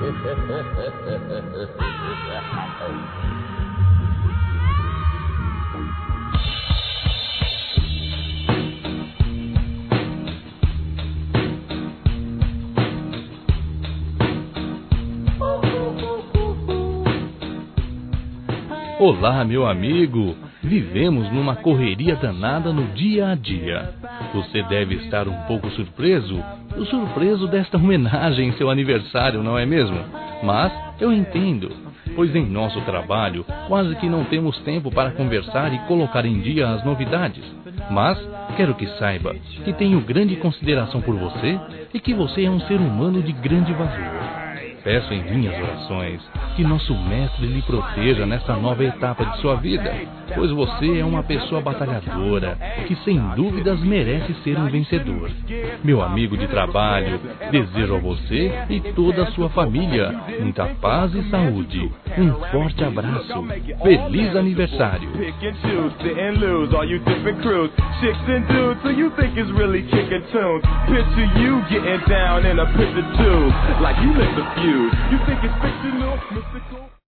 Olá, meu amigo! Vivemos numa correria danada no dia a dia. Você deve estar um pouco surpreso desta homenagem em seu aniversário, não é mesmo? Mas eu entendo, pois em nosso trabalho quase que não temos tempo para conversar e colocar em dia as novidades. Mas quero que saiba que tenho grande consideração por você e que você é um ser humano de grande valor. Peço em minhas orações que nosso Mestre lhe proteja nesta nova etapa de sua vida, pois você é uma pessoa batalhadora que sem dúvidas merece ser um vencedor. Meu amigo de trabalho, desejo a você e toda a sua família muita paz e saúde. Um forte abraço. Feliz aniversário! You think it's fictional, mystical?